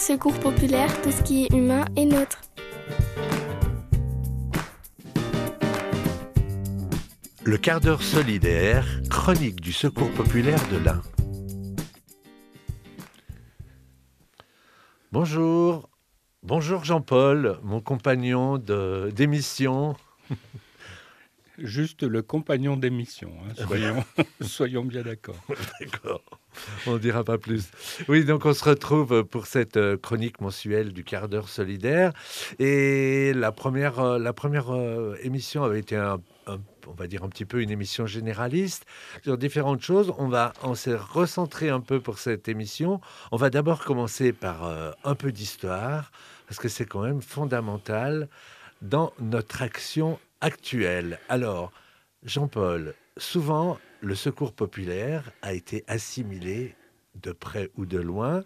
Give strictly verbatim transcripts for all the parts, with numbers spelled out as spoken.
Secours populaire, tout ce qui est humain est neutre. Le quart d'heure solidaire, chronique du Secours populaire de l'Ain. Bonjour, bonjour Jean-Paul, mon compagnon de, d'émission. Juste le compagnon d'émission, hein, soyons, soyons bien d'accord. D'accord, on ne dira pas plus. Oui, donc on se retrouve pour cette chronique mensuelle du quart d'heure solidaire. Et la première, la première émission avait été, un, un, on va dire, un petit peu une émission généraliste sur différentes choses. On, va, on s'est recentré un peu pour cette émission. On va d'abord commencer par euh, un peu d'histoire, parce que c'est quand même fondamental dans notre action actuelle. Alors, Jean-Paul, souvent, le secours populaire a été assimilé, de près ou de loin,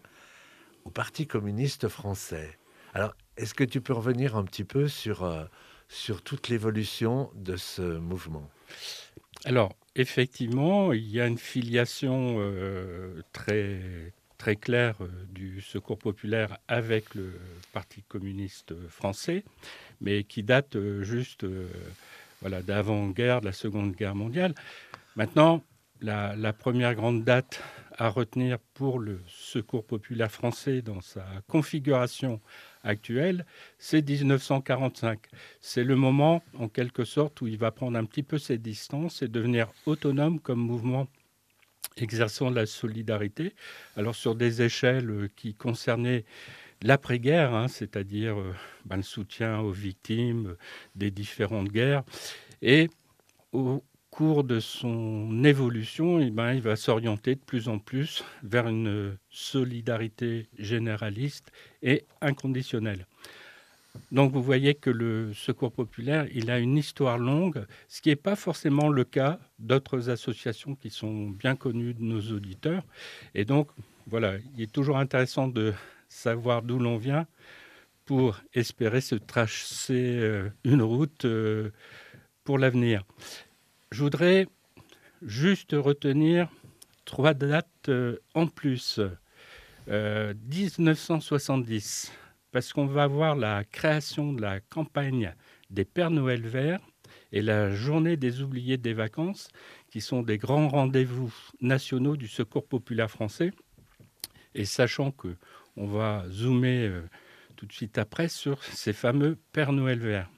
au Parti communiste français. Alors, est-ce que tu peux revenir un petit peu sur, euh, sur toute l'évolution de ce mouvement ? Alors, effectivement, il y a une filiation euh, très, très claire euh, du secours populaire avec le Parti communiste français, mais qui date euh, juste euh, voilà, d'avant-guerre, de la Seconde Guerre mondiale. Maintenant, la, la première grande date à retenir pour le secours populaire français dans sa configuration actuelle, c'est dix-neuf cent quarante-cinq. C'est le moment, en quelque sorte, où il va prendre un petit peu ses distances et devenir autonome comme mouvement exerçant la solidarité. Alors, sur des échelles qui concernaient l'après-guerre, hein, c'est-à-dire euh, ben, le soutien aux victimes des différentes guerres. Et au cours de son évolution, eh ben, il va s'orienter de plus en plus vers une solidarité généraliste et inconditionnelle. Donc vous voyez que le secours populaire, il a une histoire longue, ce qui n'est pas forcément le cas d'autres associations qui sont bien connues de nos auditeurs. Et donc, voilà, il est toujours intéressant de savoir d'où l'on vient pour espérer se tracer une route pour l'avenir. Je voudrais juste retenir trois dates en plus. Euh, dix-neuf cent soixante-dix, parce qu'on va avoir la création de la campagne des Pères Noël verts et la journée des oubliés des vacances, qui sont des grands rendez-vous nationaux du secours populaire français. Et sachant qu'on va zoomer euh, tout de suite après sur ces fameux Pères Noël verts.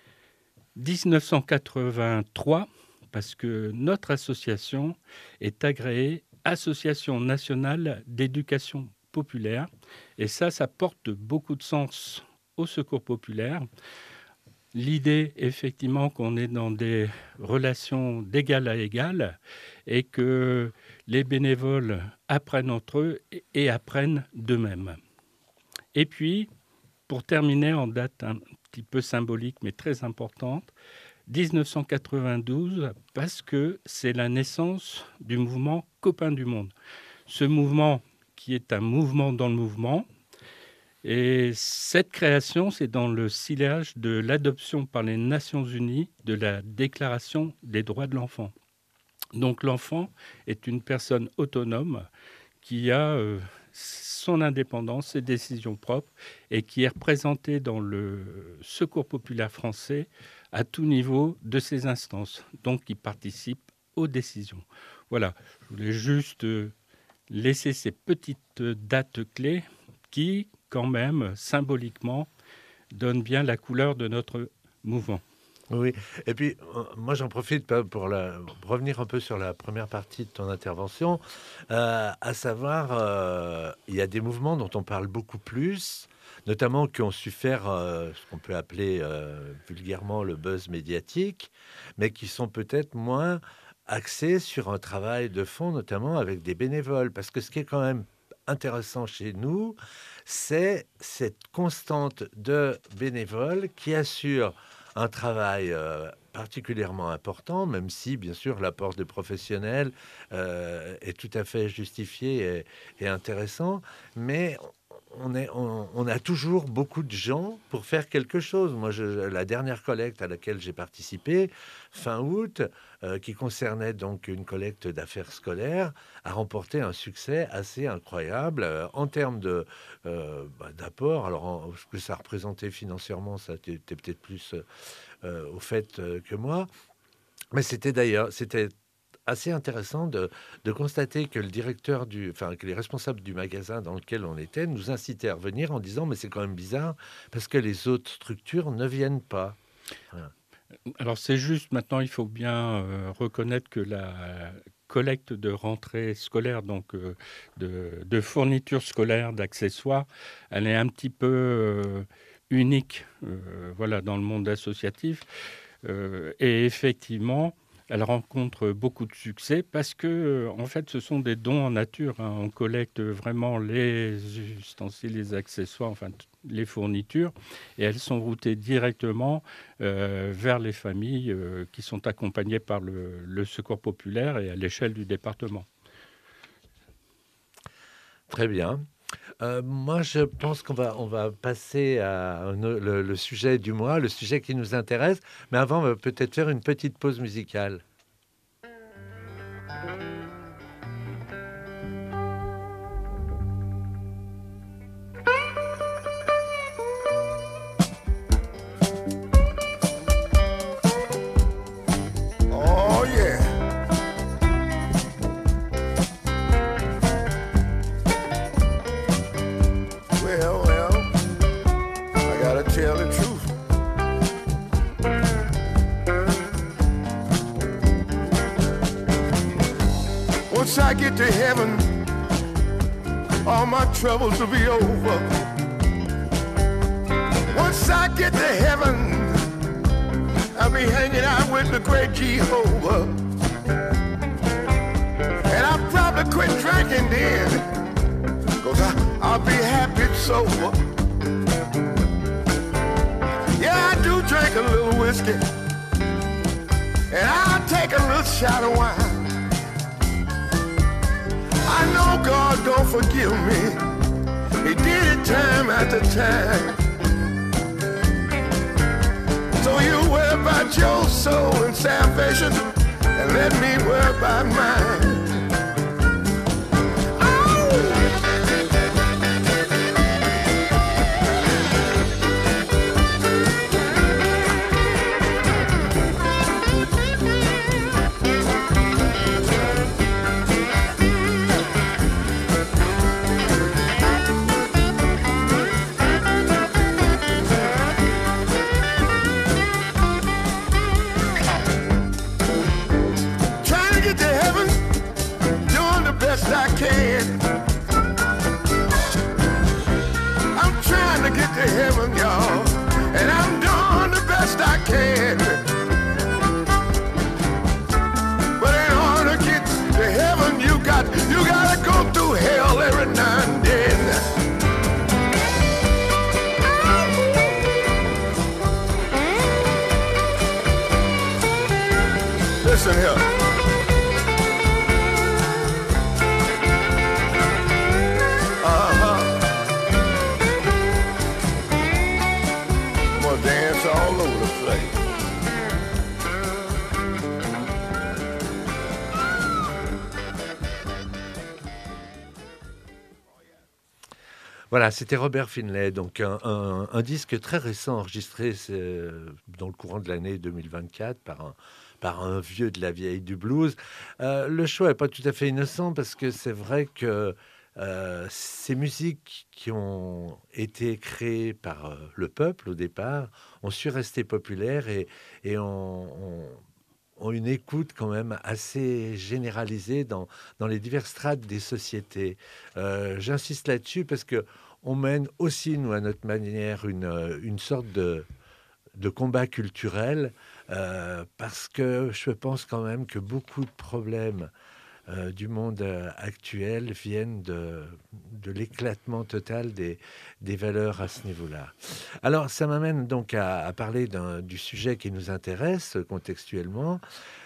dix-neuf cent quatre-vingt-trois, parce que notre association est agréée Association nationale d'éducation populaire. Et ça, ça porte beaucoup de sens au secours populaire. L'idée, effectivement, qu'on est dans des relations d'égal à égal et que les bénévoles apprennent entre eux et apprennent d'eux-mêmes. Et puis, pour terminer en date un petit peu symbolique, mais très importante, dix-neuf cent quatre-vingt-douze, parce que c'est la naissance du mouvement Copains du Monde. Ce mouvement qui est un mouvement dans le mouvement. Et cette création, c'est dans le sillage de l'adoption par les Nations Unies de la Déclaration des droits de l'enfant. Donc l'enfant est une personne autonome qui a euh, son indépendance, ses décisions propres et qui est représentée dans le secours populaire français à tout niveau de ses instances, donc qui participe aux décisions. Voilà, je voulais juste euh, laisser ces petites dates clés qui, quand même, symboliquement, donnent bien la couleur de notre mouvement. Oui, et puis euh, moi j'en profite pour, la, pour revenir un peu sur la première partie de ton intervention, euh, à savoir, euh, il y a des mouvements dont on parle beaucoup plus, notamment qui ont su faire euh, ce qu'on peut appeler euh, vulgairement le buzz médiatique, mais qui sont peut-être moins axés sur un travail de fond, notamment avec des bénévoles, parce que ce qui est quand même intéressant chez nous, c'est cette constante de bénévoles qui assurent un travail euh, particulièrement important, même si, bien sûr, l'apport des professionnels euh, est tout à fait justifié et, et intéressant. Mais on, est, on, on a toujours beaucoup de gens pour faire quelque chose. Moi, je, la dernière collecte à laquelle j'ai participé, fin août, euh, qui concernait donc une collecte d'affaires scolaires, a remporté un succès assez incroyable euh, en termes de, euh, bah, d'apport. Alors, en, ce que ça représentait financièrement, ça était peut-être plus euh, au fait euh, que moi. Mais c'était d'ailleurs, c'était assez intéressant de, de constater que le directeur du, enfin que les responsables du magasin dans lequel on était nous incitaient à revenir en disant mais c'est quand même bizarre parce que les autres structures ne viennent pas. Voilà. Alors c'est juste, maintenant il faut bien euh, reconnaître que la collecte de rentrée scolaire, donc euh, de, de fournitures scolaires, d'accessoires, elle est un petit peu euh, unique euh, voilà, dans le monde associatif. Euh, et effectivement, elle rencontre beaucoup de succès parce que, euh, en fait, ce sont des dons en nature. Hein. On collecte vraiment les ustensiles, les accessoires, enfin les fournitures, et elles sont routées directement euh, vers les familles euh, qui sont accompagnées par le, le Secours populaire et à l'échelle du département. Très bien. Euh, moi, je pense qu'on va, on va passer à un, le, le sujet du mois, le sujet qui nous intéresse. Mais avant, on va peut-être faire une petite pause musicale. Oh, yeah. Well, well, I gotta tell the truth. Once I get to heaven, all my troubles will be over. Once I get to heaven, I'll be hanging out with the great Jehovah. And I'll probably quit drinking then, cause I, I'll be happy sober. Yeah, I do drink a little whiskey, and I'll take a little shot of wine. I know God gon' forgive me. He did it time after time. So you worry about your soul and salvation, and let me worry about mine. I can. I'm trying to get to heaven, y'all, and I'm doing the best I can. But in order to get to heaven, you got you gotta go through hell every now and then. Listen here. All over the place. Voilà, c'était Robert Finlay, donc un, un, un disque très récent enregistré dans le courant de l'année deux mille vingt-quatre par un, par un vieux de la vieille du blues. Euh, le choix n'est pas tout à fait innocent parce que c'est vrai que Euh, ces musiques qui ont été créées par euh, le peuple au départ ont su rester populaires et, et ont, ont, ont une écoute quand même assez généralisée dans, dans les diverses strates des sociétés. Euh, j'insiste là-dessus parce que on mène aussi, nous, à notre manière, une, une sorte de, de combat culturel euh, parce que je pense quand même que beaucoup de problèmes Euh, du monde euh, actuel viennent de, de l'éclatement total des, des valeurs à ce niveau-là. Alors, ça m'amène donc à, à parler du sujet qui nous intéresse contextuellement.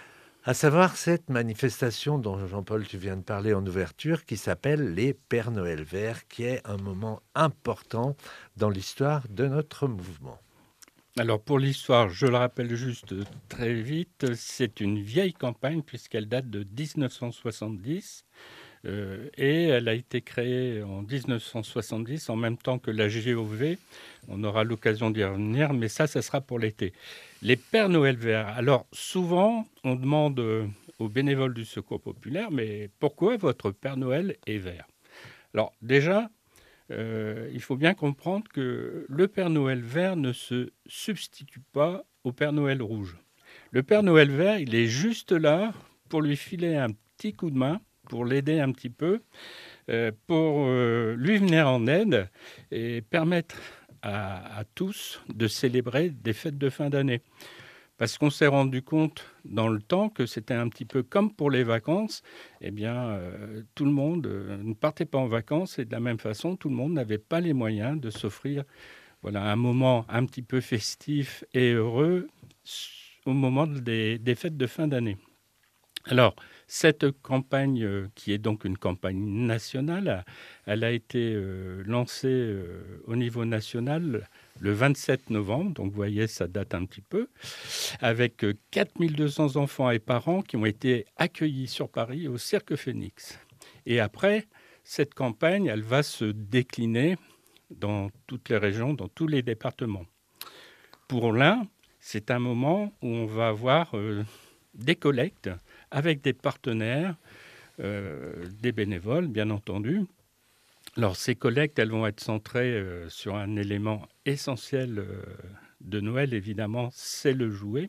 À savoir cette manifestation dont Jean-Paul, tu viens de parler en ouverture, qui s'appelle les Pères Noël verts, qui est un moment important dans l'histoire de notre mouvement. Alors pour l'histoire, je le rappelle juste très vite, c'est une vieille campagne puisqu'elle date de dix-neuf cent soixante-dix euh, et elle a été créée en dix-neuf cent soixante-dix en même temps que la G O V. On aura l'occasion d'y revenir, mais ça, ça sera pour l'été. Les Pères Noël verts. Alors souvent, on demande aux bénévoles du Secours populaire, mais pourquoi votre Père Noël est vert ? Alors déjà, Euh, il faut bien comprendre que le Père Noël vert ne se substitue pas au Père Noël rouge. Le Père Noël vert, il est juste là pour lui filer un petit coup de main, pour l'aider un petit peu, euh, pour euh, lui venir en aide et permettre à, à tous de célébrer des fêtes de fin d'année. Parce qu'on s'est rendu compte dans le temps que c'était un petit peu comme pour les vacances. Eh bien, euh, tout le monde euh, ne partait pas en vacances et de la même façon, tout le monde n'avait pas les moyens de s'offrir voilà, un moment un petit peu festif et heureux au moment des, des fêtes de fin d'année. Alors, cette campagne, euh, qui est donc une campagne nationale, elle a été euh, lancée euh, au niveau national le vingt-sept novembre, donc vous voyez, ça date un petit peu, avec quatre mille deux cents enfants et parents qui ont été accueillis sur Paris au Cirque Phénix. Et après, cette campagne, elle va se décliner dans toutes les régions, dans tous les départements. Pour l'Ain, c'est un moment où on va avoir euh, des collectes avec des partenaires, euh, des bénévoles, bien entendu. Alors, ces collectes, elles vont être centrées euh, sur un élément essentiel euh, de Noël, évidemment, c'est le jouet.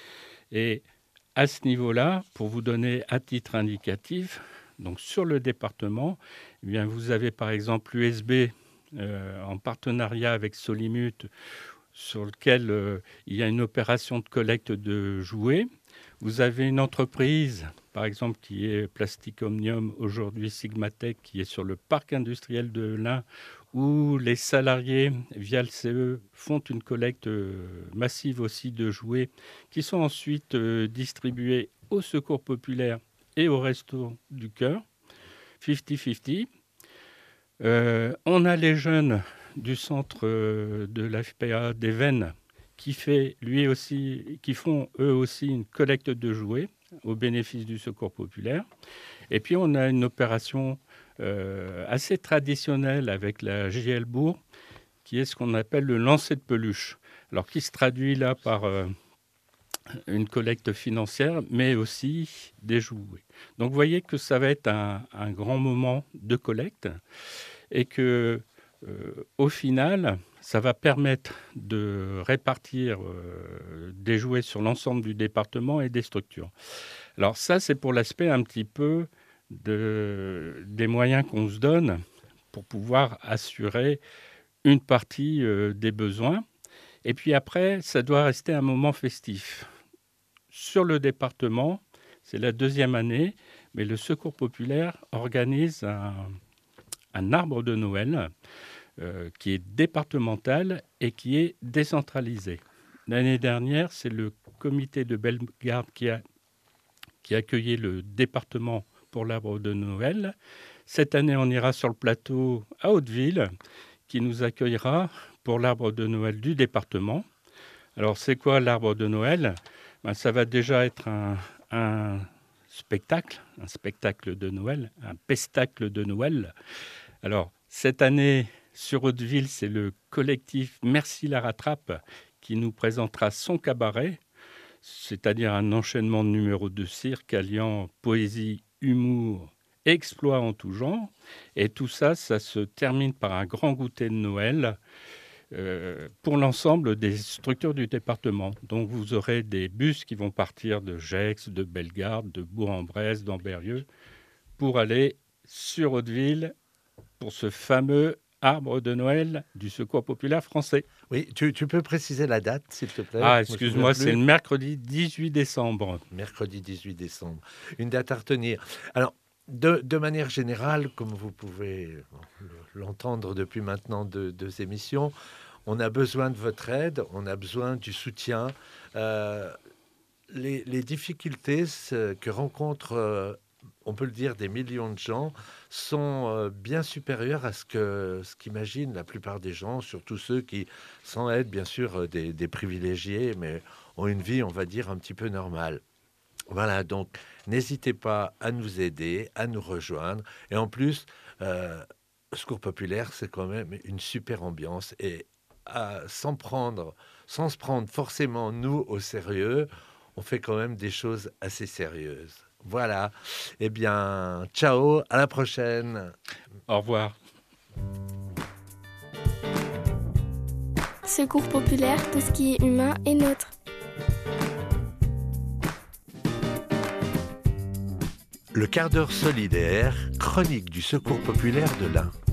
Et à ce niveau-là, pour vous donner à titre indicatif, donc sur le département, eh bien, vous avez par exemple l'U S B euh, en partenariat avec Solimut, sur lequel euh, il y a une opération de collecte de jouets. Vous avez une entreprise, par exemple, qui est Plastic Omnium, aujourd'hui Sigmatech, qui est sur le parc industriel de l'Ain, où les salariés, via le C E, font une collecte massive aussi de jouets, qui sont ensuite euh, distribués au Secours populaire et au Resto du Cœur, cinquante cinquante. Euh, on a les jeunes du centre euh, de l'A F P A des Vennes, qui, fait, lui aussi, qui font eux aussi une collecte de jouets au bénéfice du Secours populaire. Et puis on a une opération euh, assez traditionnelle avec la J L Bourg, qui est ce qu'on appelle le lancer de peluche. Alors qui se traduit là par euh, une collecte financière, mais aussi des jouets. Donc vous voyez que ça va être un, un grand moment de collecte et que euh, au final, ça va permettre de répartir euh, des jouets sur l'ensemble du département et des structures. Alors ça, c'est pour l'aspect un petit peu de, des moyens qu'on se donne pour pouvoir assurer une partie euh, des besoins. Et puis après, ça doit rester un moment festif. Sur le département, c'est la deuxième année, mais le Secours populaire organise un, un arbre de Noël Euh, qui est départemental et qui est décentralisé. L'année dernière, c'est le comité de Bellegarde qui a, qui a accueilli le département pour l'arbre de Noël. Cette année, on ira sur le plateau à Hauteville, qui nous accueillera pour l'arbre de Noël du département. Alors, c'est quoi l'arbre de Noël ? Ben, ça va déjà être un, un spectacle, un spectacle de Noël, un pestacle de Noël. Alors, cette année, sur Hauteville, c'est le collectif Merci la Rattrape qui nous présentera son cabaret, c'est-à-dire un enchaînement de numéros de cirque alliant poésie, humour, exploits en tout genre. Et tout ça, ça se termine par un grand goûter de Noël euh, pour l'ensemble des structures du département. Donc vous aurez des bus qui vont partir de Gex, de Bellegarde, de Bourg-en-Bresse, d'Ambérieux, pour aller sur Hauteville pour ce fameux arbre de Noël du Secours populaire français. Oui, tu, tu peux préciser la date, s'il te plaît? Ah, excuse-moi, c'est le mercredi dix-huit décembre. Mercredi dix-huit décembre. Une date à retenir. Alors, de, de manière générale, comme vous pouvez l'entendre depuis maintenant deux, deux émissions, on a besoin de votre aide, on a besoin du soutien. Euh, les, les difficultés que rencontrent, euh, on peut le dire, des millions de gens sont euh, bien supérieures à ce que ce qu'imaginent la plupart des gens, surtout ceux qui, sans être bien sûr des, des privilégiés, mais ont une vie, on va dire, un petit peu normale. Voilà, donc n'hésitez pas à nous aider, à nous rejoindre. Et en plus, euh, Secours Populaire, c'est quand même une super ambiance. Et à, sans, prendre, sans se prendre forcément, nous, au sérieux, on fait quand même des choses assez sérieuses. Voilà. Eh bien, ciao, à la prochaine. Au revoir. Secours Populaire, tout ce qui est humain est nôtre. Le quart d'heure solidaire, chronique du Secours Populaire de l'Ain.